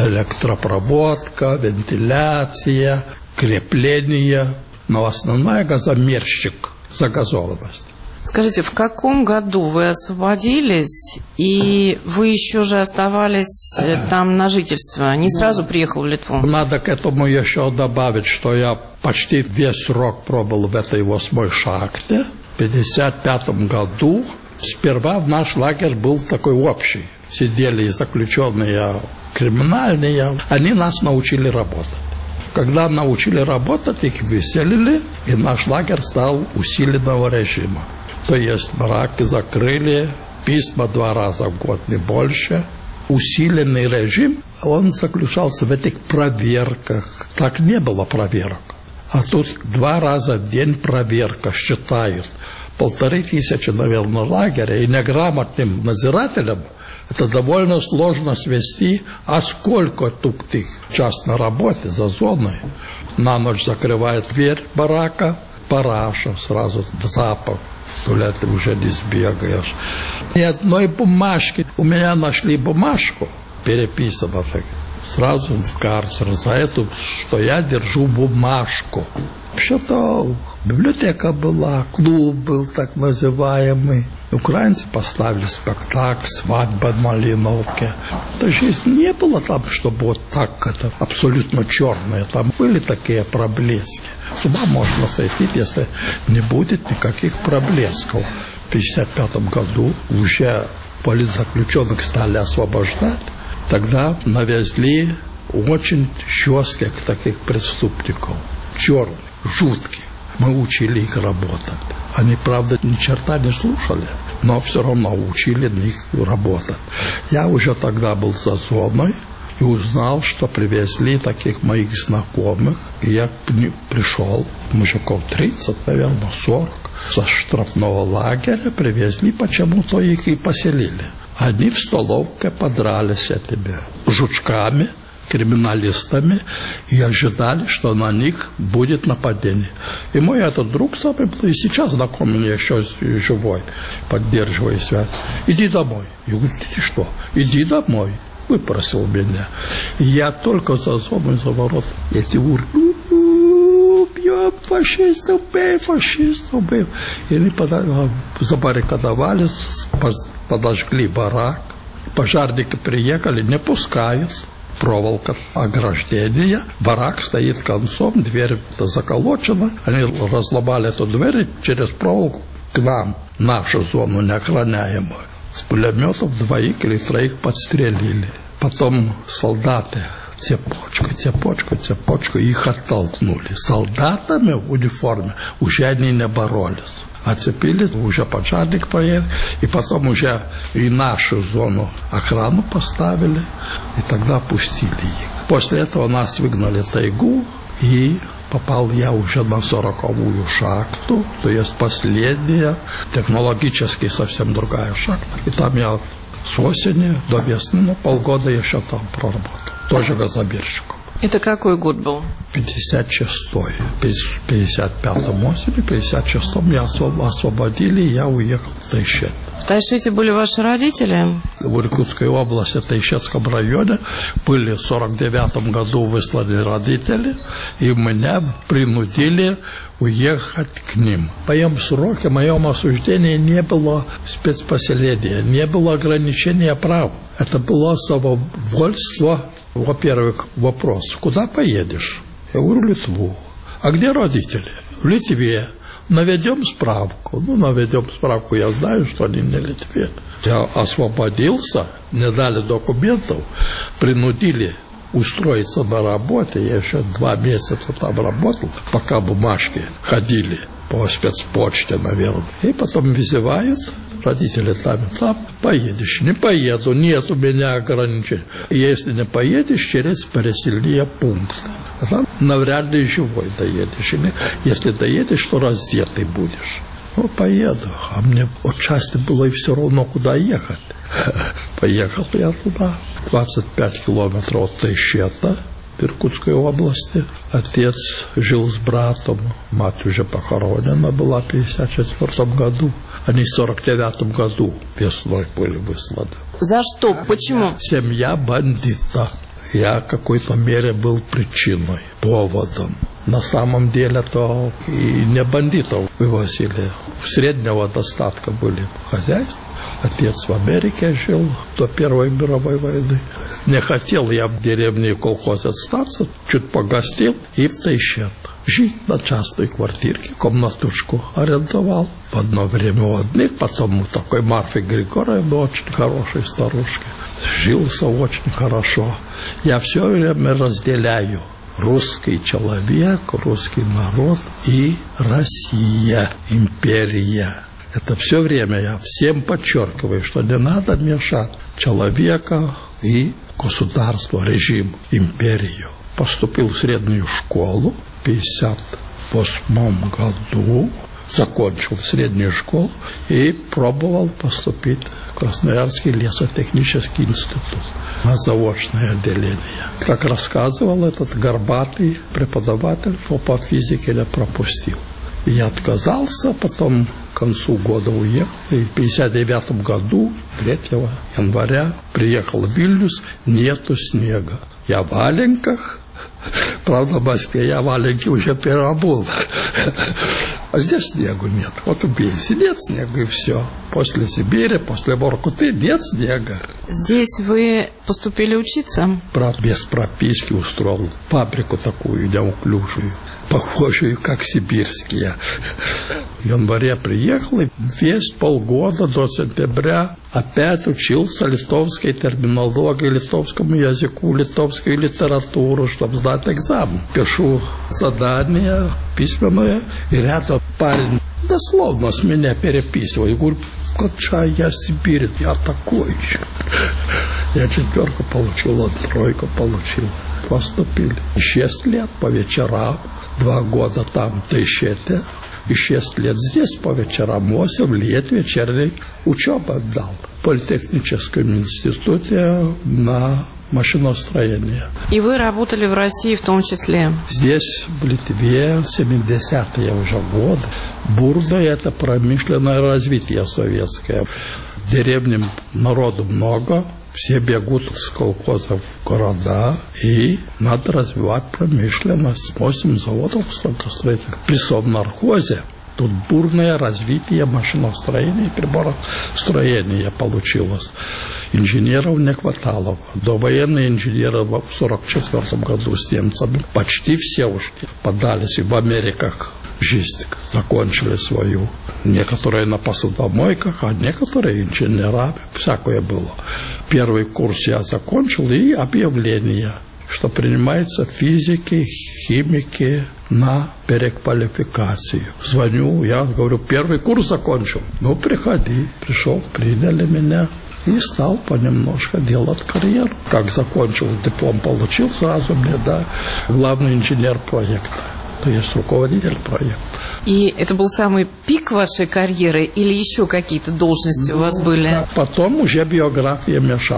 Электропроводка, вентиляция, крепление, но основная газомерщик. Загазованность. Скажите, в каком году вы освободились, и вы еще же оставались там на жительство? Не сразу приехал в Литву? Надо к этому еще добавить, что я почти весь срок пробыл в этой восьмой шахте. В пятьдесят пятом году сперва наш лагерь был такой общий. Сидели заключенные криминальные. Они нас научили работать. Когда научили работать, их выселили, и наш лагерь стал усиленного режима. То есть бараки закрыли, письма два раза в год, не больше. Усиленный режим, он заключался в этих проверках. Так не было проверок. А тут два раза в день проверка считают. Полторы тысячи, наверное, лагеря, и неграмотным надзирателям это довольно сложно свести, а сколько тут их час на работе за зоной. На ночь закрывает дверь барака, параша, сразу запах, в туалет ты уже не сбегаешь. Ни одной бумажки. У меня нашли бумажку, переписано так, сразу в карцер за это, что я держу бумажку. Вообще-то библиотека была, клуб был так называемый. Украинцы поставили спектакль «Свадьба в Малиновке». То жизнь не было там, чтобы вот так это абсолютно черное. Там были такие проблески. С ума можно сойти, если не будет никаких проблесков. В пятьдесят пятом году уже политзаключенных стали освобождать. Тогда навезли очень жестких таких преступников. Черных, жутких. Мы учили их работать. Они, правда, ни черта не слушали, но все равно учили их работать. Я уже тогда был за зоной и узнал, что привезли таких моих знакомых. И я пришел, мужиков тридцать, наверное, сорок, со штрафного лагеря привезли, почему-то их и поселили. Они в столовке подрались с этими жучками, криминалистами, и ожидали, что на них будет нападение. И мой этот друг самый, и сейчас знакомый, еще живой, поддерживая связь: иди домой. Я говорю: ты что? Иди домой. Выпросил меня. И я только за зону, за ворот, эти ур, бьем фашистов, бей фашистов, бей. И они забаррикадовались, подожгли барак. Пожарники приехали, не пускают. Проволока ограждения, барак стоит концом, дверь заколочена. Они разломали эту дверь через проволоку к нам, нашу зону неохраняемую. С пулеметов двоих или троих подстрелили. Потом солдаты цепочку, цепочку, цепочку, их оттолкнули. Солдатами в униформе уже они не боролись. Оцепились, уже пожарник проехал, и потом уже и нашу зону охрану поставили, и тогда пустили их. После этого нас выгнали в тайгу, и попал я уже на сороковую шахту, то есть последняя, технологически совсем другая шахта. И там я с осени до весны, на полгода еще там проработал, тоже газоберщиком. Это какой год был? пятьдесят шестой. В пятьдесят пятом осенью, в пятьдесят шестом меня освободили, и я уехал в Тайшет. В Тайшете были ваши родители? В Иркутской области, в Тайшетском районе, были в сорок девятом году высланы родители, и меня принудили уехать к ним. В моем сроке, в моем осуждении не было спецпоселения, не было ограничения прав. Это было самовольство. Во-первых, вопрос, куда поедешь? Я говорю, в Литву. А где родители? В Литве. Наведем справку. Ну, наведем справку, я знаю, что они не в Литве. Я освободился, не дали документов, принудили устроиться на работе. Я еще два месяца там работал, пока бумажки ходили по спецпочте, наверное. И потом вызывают, родители там и там, поедешь. Не поеду, нет у меня ограничений. Если не поедешь, через переселение пункт. А там навряд ли живой доедешь. Или если доедешь, то раздетый будешь. Ну, поеду. А мне отчасти было и все равно, куда ехать. Поехал я туда. двадцать пять километров от Тайшета, в Иркутской области. Отец жил с братом. Мать уже похоронена была в пятьдесят четвёртом году. Они в сорок девятом году весной были высланы. За что? Почему? Семья бандита. Я в какой-то мере был причиной, поводом. На самом деле то и не бандитов вывозили. Среднего достатка были хозяйства. Отец в Америке жил до Первой мировой войны. Не хотел я в деревне и колхозе остаться, чуть погостил и в Тайшет. Жить на частной квартирке, комнатушку арендовал. В одно время у одних, потом у такой Марфы Григорьевны, очень хорошей старушки. Жился очень хорошо. Я все время разделяю русский человек, русский народ и Россия, империя. Это все время я всем подчеркиваю, что не надо мешать человека и государство, режим, империю. Поступил в среднюю школу в пятьдесят восьмом году, закончил среднюю школу и пробовал поступить в Красноярский лесотехнический институт на заочное отделение. Как рассказывал этот горбатый преподаватель, по физике я пропустил. Я отказался, потом к концу года уехал. И в пятьдесят девятом году, третьего января, приехал в Вильнюс, нету снега. Я в валенках. Правда, в Москве я валенки уже переобул. А здесь снегу нет. Вот в Бейсе нет снега, и все. После Сибири, после Воркуты нет снега. Здесь вы поступили учиться? Правда, без прописки устроил фабрику такую неуклюжую, похожую, как сибирские. В январе приехал, и весь полгода до сентября опять учился литовской терминологии, литовскому языку, литовской литературу, чтобы сдать экзамен. Пишу задание письменное, и рядом парень дословно с меня переписывает. Я говорю, качай, я сибирит, я такой же. Я четверку получил, он тройку получил. Поступили. Шесть лет по вечерам, два года там в Тайшете, и шесть лет здесь по вечерам, восемь лет вечерней учебы отдал в Политехническом институте на машиностроение. И вы работали в России в том числе? Здесь, в Литве, семидесятые уже годы. Бурда – это промышленное развитие советское. В деревне народу много, все бегут с колхозов в города, и надо развивать промышленность. Восемь заводов станкостроительных. При совнархозе тут бурное развитие машиностроения и приборостроения получилось. Инженеров не хватало. Довоенные инженеры в сорок четвёртом году с немцами почти все ушли. Подались и в Америках. Жизнь закончили свою. Некоторые на посудомойках, а некоторые инженерами. Всякое было. Первый курс я закончил, и объявление, что принимаются физики, химики на переквалификацию. Звоню, я говорю, первый курс закончил. Ну, приходи. Пришел, приняли меня. И стал понемножку делать карьеру. Как закончил, диплом получил, сразу мне, да, главный инженер проекта. То есть руководитель проекта. И это был самый пик вашей карьеры или еще какие-то должности ну, у вас были? Потом уже биография мешала.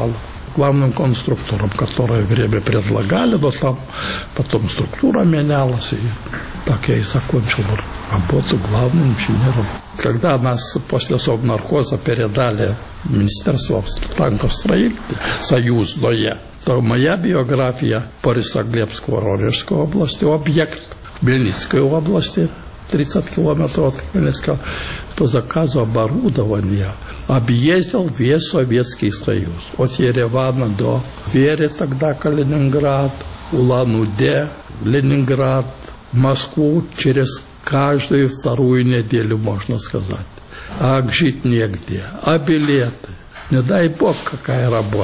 главным конструктором, которое время предлагали, но там потом структура менялась, и так я и закончил работу главным инженером. Когда нас после Совнархоза передали в Министерство танкостроения союзное, то моя биография Борисоглебской, Воронежской области, объект Хмельницкой области, тридцать километров от Хмельницкого, по заказу оборудования объездил весь Советский Союз. От Еревана до Твери, тогда Калининград, Улан-Удэ, Ленинград, Москву через каждую вторую неделю, можно сказать. А жить негде, а билеты. Не дай бог, какая работа.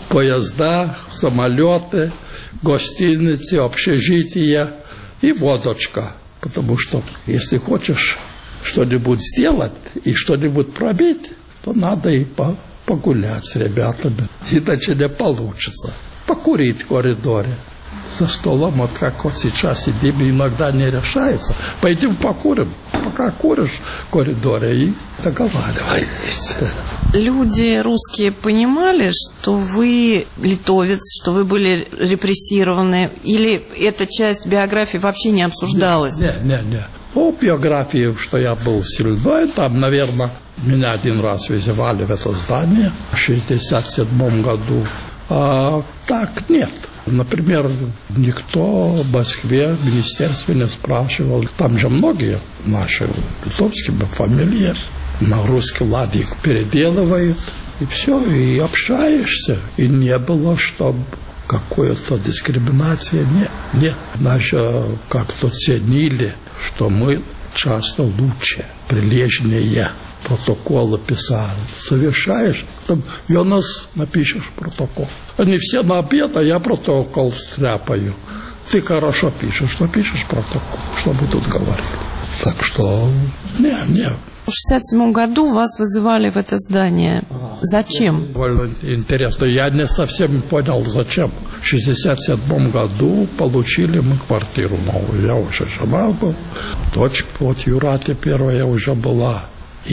Поезда, самолеты, гостиницы, общежития и водочка. Потому что, если хочешь что-нибудь сделать и что-нибудь пробить, то надо и погулять с ребятами. Иначе не получится. Покурить в коридоре. За столом, вот как вот сейчас сидим, иногда не решается. Пойдем покурим. Пока куришь в коридоре и договариваешься. Люди русские понимали, что вы литовец, что вы были репрессированы? Или эта часть биографии вообще не обсуждалась? Не, не, не. По биографии, что я был сильной, там, наверное, меня один раз вызывали в это здание в шестьдесят седьмом году. А так нет. Например, никто в Москве, в министерстве не спрашивал. Там же многие наши литовские фамилии на русский лад их переделывают. И все, и общаешься. И не было, чтобы какой-то дискриминации. Нет, нет. Наши как-то ценили, что мы часто лучше, прилежнее. Протоколы писали. Совершаешь, там, Йонас, напишешь протокол. Они все на обед, а я протокол стряпаю. Ты хорошо пишешь, что пишешь протокол, что мы тут говорили. Так что, не, не. В шестьдесят седьмом году вас вызывали в это здание. Зачем? Довольно интересно. Я не совсем понял, зачем. В шестьдесят седьмом году получили мы квартиру новую. Я уже женат был. Дочь вот Юрате первая уже была.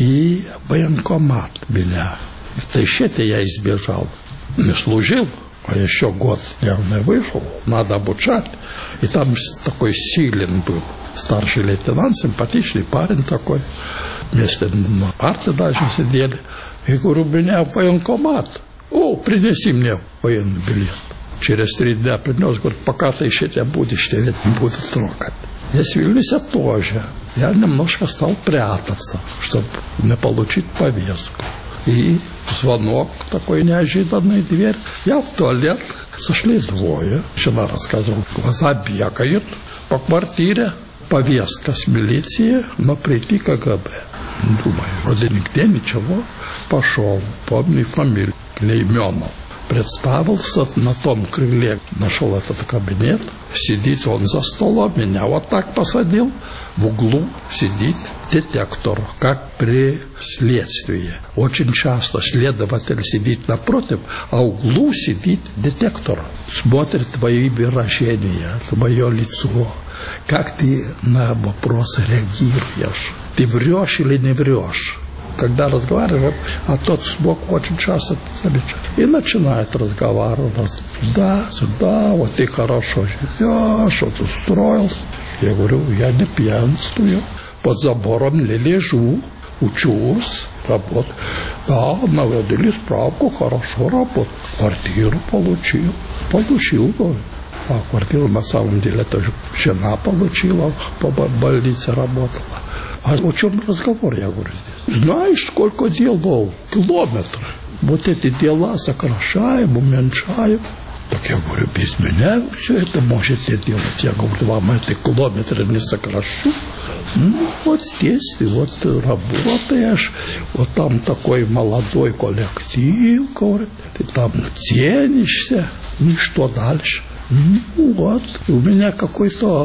И военкомат меня. В Тайшете я избежал. Не служил, а еще год я не вышел. Надо обучать. И там такой Силин был. Старший лейтенант, симпатичный парень такой. Вместе на парте даже сидели. И говорю, меня в военкомат. О, принеси мне военный билет. Через три дня принес, говорит, пока ты еще тебя будешь, тебя не будут трогать. Здесь в Вильнюсе тоже. Я немножко стал прятаться, чтобы не получить повестку. И звонок такой неожиданный, дверь. Я в туалет. Сошли двое. Жена рассказывала, глаза бегают по квартире. Повестка с милиции, но прийти ка гэ бэ. Думаю, вроде нигде ничего. Пошел, помню фамилию, Клейменов. Представился на том крыле, нашел этот кабинет. Сидит он за столом, меня вот так посадил. В углу сидит детектор, как при следствии. Очень часто следователь сидит напротив, а в углу сидит детектор. Смотрит твои выражения, твое лицо. Как ты на вопросы реагируешь? Ты врешь или не врешь? Когда разговариваем, а тот смог очень часто замечать. И начинает разговаривать. Да, да, вот ты хорошо живешь, вот устроился. Я говорю, я не пьянствую, под забором не лежу, учусь, работаю. Да, наводили справку, хорошо работаю. Квартиру получил, получил, говорю. А квартиру на самом деле тоже жена получила, по больнице работала. А о чем разговор, я говорю, здесь? Знаешь, сколько делов? Километры. Вот эти дела сокращаем, уменьшаем. Так я говорю, без меня все это можете делать. Я говорю, вам эти километры не сокращу. Ну, вот здесь ты вот работаешь, вот там такой молодой коллектив, говорит, ты там ценишься, ну что дальше? Ну вот, у меня какой-то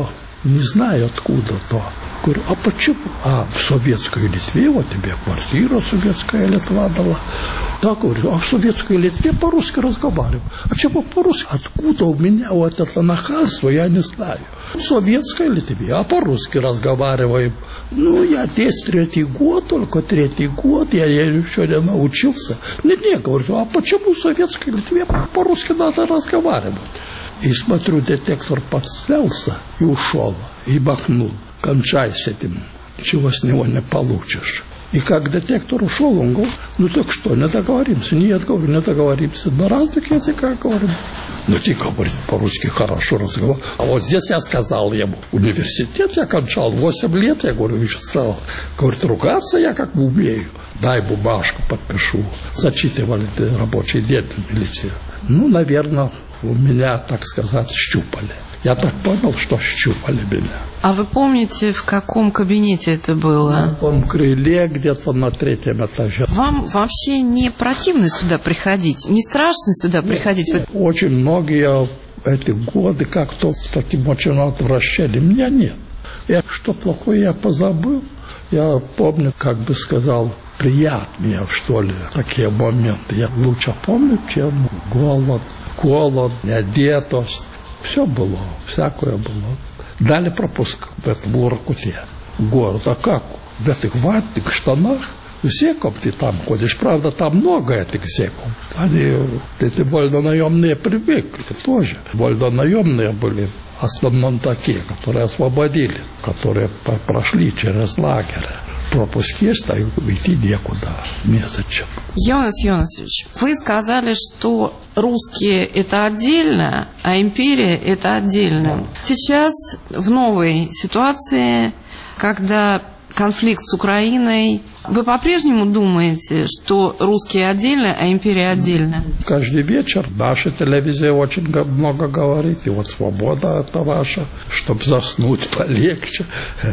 Не знаю откуда-то. Говорю, а почему? А в советской Литве, вот тебе квартира советская Литва дала. Да, говорю, а в советской Литве по-русски разговариваю. А чего по-русски? Откуда у меня вот это нахальство, я не знаю. В советской Литве, а по-русски разговариваем. Ну, я здесь третий год, только третий год, я, я еще не научился. Не, не, говорю, а почему в советской Литве по-русски надо разговаривать? И смотрю, детектор подснялся и ушел, и махнул. Кончай с этим, ничего с него не получишь. И как детектор ушел, он говорит, ну так что, не договоримся? Нет, говорю, не договоримся. На разных языках говорим. Ну ты, говорит, по-русски хорошо разговаривал. А вот здесь я сказал ему, университет я кончал, восемь лет, я говорю, еще стал. Говорит, ругаться я как бы умею. Дай бумажку, подпишу. Зачитывали рабочий день в милиции. Ну, наверное, у меня, так сказать, щупали. Я так понял, что щупали меня. А вы помните, в каком кабинете это было? На том крыле, где-то на третьем этаже. Вам вообще не противно сюда приходить? Не страшно сюда приходить? Нет, очень многие эти годы как-то с таким очень отвращением. Меня нет. Я что плохое я позабыл. Я помню, как бы сказал, приятнее, что ли, такие моменты. Я лучше помню, чем голод, голод, неодетость. Все было, всякое было. Дали пропуск в этом Воркуте, в город. А как? В этих ватных штанах зеком ты там ходишь. Правда, там много этих зеков. Они, эти вольнонаемные привыкли тоже. Вольнонаемные были в основном такие, которые освободились, которые прошли через лагерь. Пропуск есть, а идти некуда, незачем. Йонас Йонасович, вы сказали, что русские это отдельно, а империя это отдельно. Сейчас в новой ситуации, когда конфликт с Украиной, вы по-прежнему думаете, что русские отдельно, а империя отдельно? Каждый вечер наша телевизия очень много говорит, и вот свобода это ваша, чтобы заснуть полегче,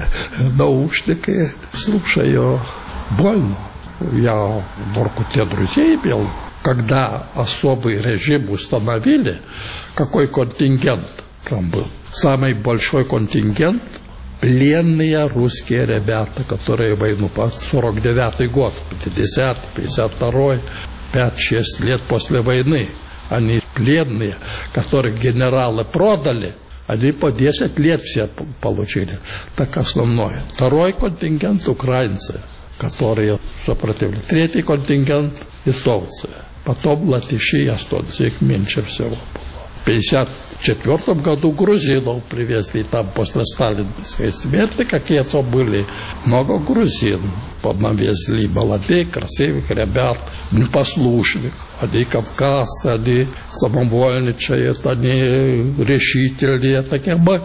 наушники слушаю. Больно. Я в Воркуте друзей имел, когда особый режим установили, какой контингент там был. Самый большой контингент пленные русские ребята, которые войну по сорок девятый год, пятидесятый, пятьдесят второй, пять-шесть лет после войны. Они пленные, которых генералы продали, они по десять лет все получили. Так основное. Второй контингент украинцы, которые сопротивлялись. Третий контингент литовцы. Потом латыши и эстонцы, их меньше всего было. В пятьдесят четвёртом году грузинов привезли, там после сталинской смерти какие-то были много грузин. Навезли молодых, красивых ребят, непослушных. Они кавказцы, они самовольничают, они решительные. Такие мы,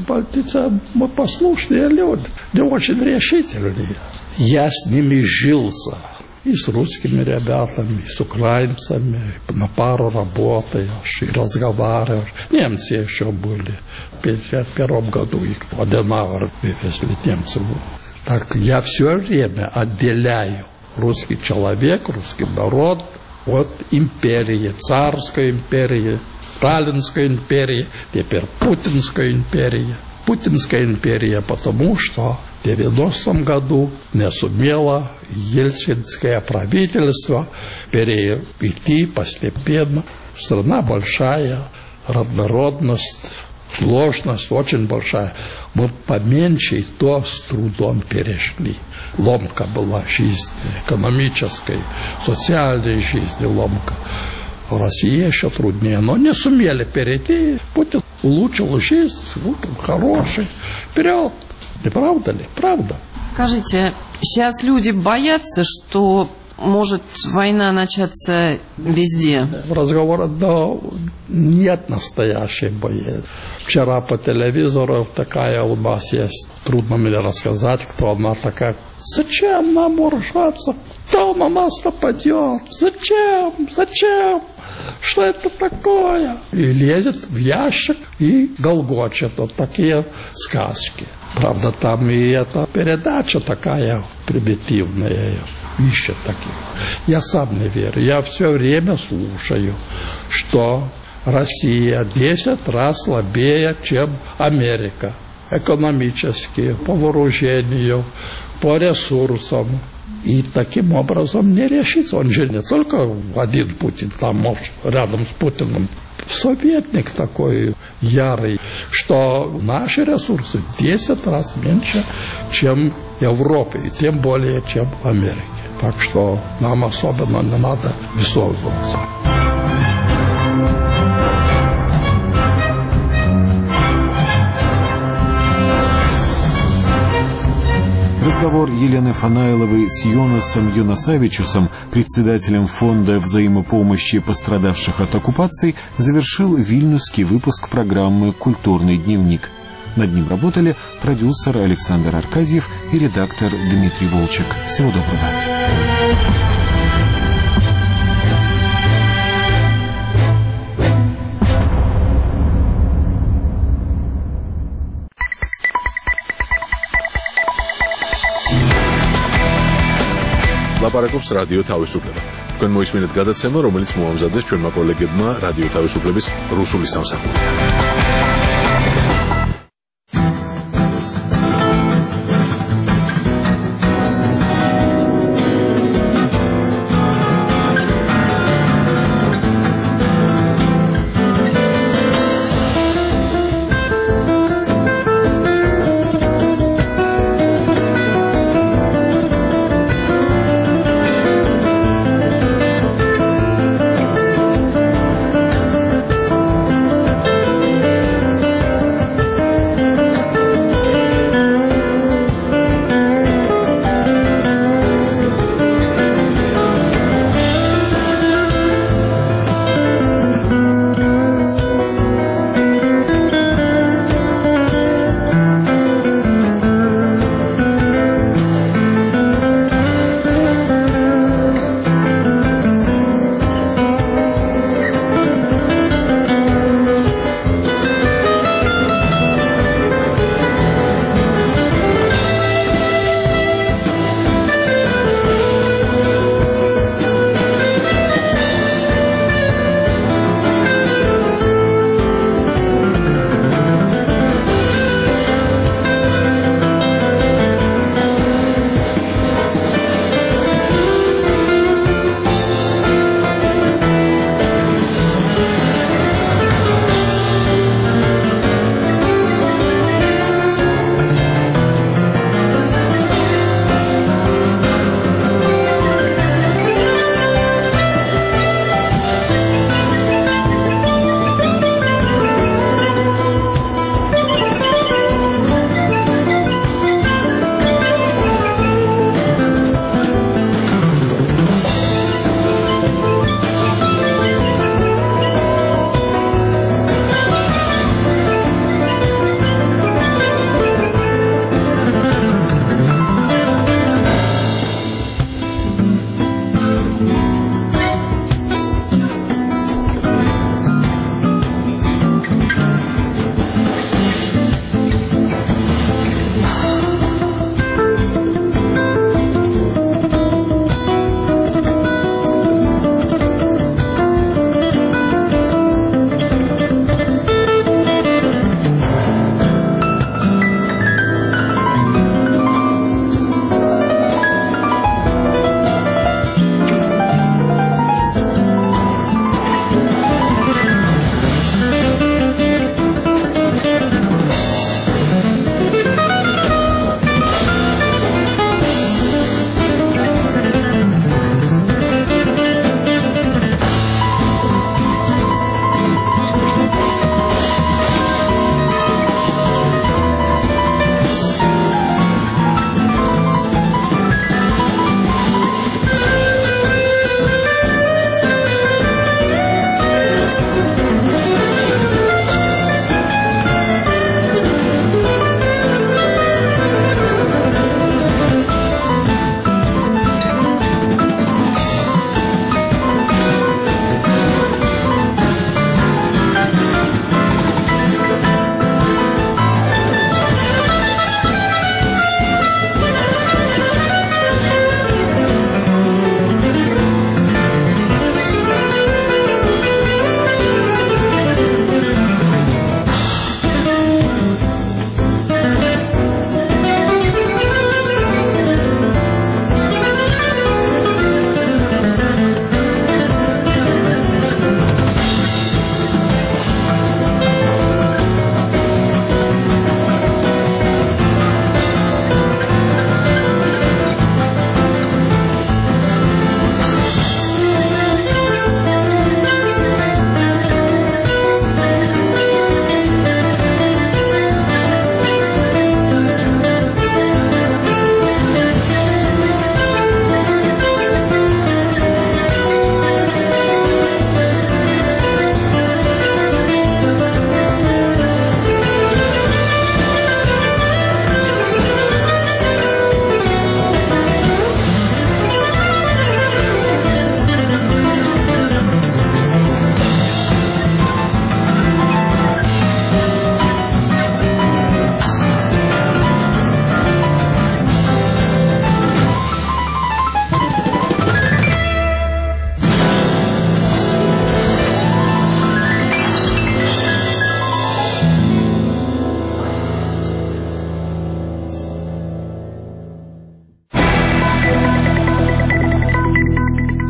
мы послушные люди, не очень решительные. Я с ними жился. И с русскими ребятами, и с украинцами, на пару работаешь, и разговариваешь. Немцы еще были. В пятьдесят первом году их в Аденауэр привезли немцы. Так я все время отделяю русский человек, русский народ от империи, царской империи, сталинской империи, теперь путинской империи. Путинская империя, потому что в девяностом году не сумело ельцинское правительство перейти постепенно. Страна большая, роднородность, сложность очень большая. Мы поменьше и то с трудом перешли. Ломка была жизни, экономической, социальной жизни ломка. В России еще труднее, но не сумели перейти. Путин улучшил жизнь, Путин хороший. Вперед! Не правда ли? Правда. Скажите, сейчас люди боятся, что может война начаться везде? Разговора, да, нет настоящей боязни. Вчера по телевизору такая у нас есть, трудно мне рассказать, кто она такая. Зачем нам вооружаться? Кто на нас нападет? Зачем? Зачем? Что это такое? И лезет в ящик и голгочет. Вот такие сказки. Правда, там и эта передача такая примитивная. Ищет таких. Я сам не верю. Я все время слушаю, что Россия десять раз слабее, чем Америка. экономически, по вооружению, по ресурсам. И таким образом не решится. Он же не только один Путин, там может, рядом с Путиным советник такой ярый, что наши ресурсы в десять раз меньше, чем в Европе, и тем более, чем в Америке. Так что нам особенно не надо высовываться. Разговор Елены Фанайловой с Йонасом Йонасавичусом, председателем фонда взаимопомощи пострадавших от оккупаций, завершил вильнюсский выпуск программы «Культурный дневник». Над ним работали продюсер Александр Аркадьев и редактор Дмитрий Волчек. Всего доброго. ლაპარაკობს რადიო თავისუფლება. თქვენ მოისმინეთ გადაცემა, რომელიც მოამზადეს ჩვენმა კოლეგებმა რადიო თავისუფლების რუსული სამსახური.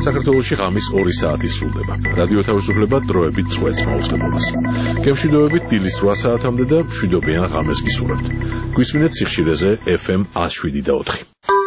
საქართველოში ღამის ორი საათი სრულდება. რადიო თავისუფლება დროებით წვეთს მაუწყებლობას. გემშვიდობებით დილის რვა საათამდე და მშვიდობიან ღამეს გისურვებთ. გვისმინეთ სიხშირეზე ეფ ემ ათს შვიდი და ოთხი.